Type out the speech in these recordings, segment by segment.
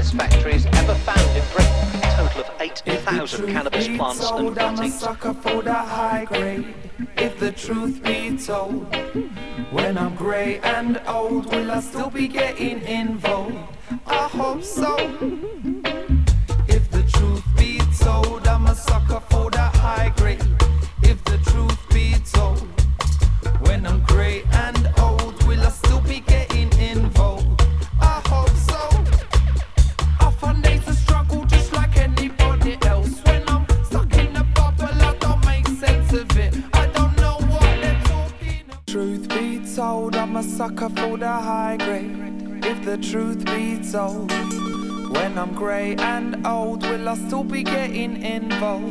cannabis factories ever found in Britain. A total of 8,000 cannabis plants and I'm a cuttings. sucker for the high grade. If the truth be told, when I'm grey and old, will I still be getting involved? I hope so. If the truth be told, I'm a sucker for the high grade. If the truth be told, when I'm grey and old, will I still be getting involved? I hope so. Often days a struggle just like anybody else. When I'm stuck in the bubble, I don't make sense of it. I don't know what they're talking about. Truth be told, I'm a sucker for the high grade. If the truth be told, when I'm grey and old, will I still be getting involved?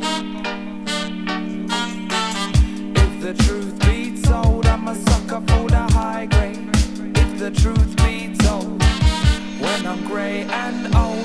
If the truth be told, I'm a sucker for the high grade. If the truth be told, when I'm grey and old,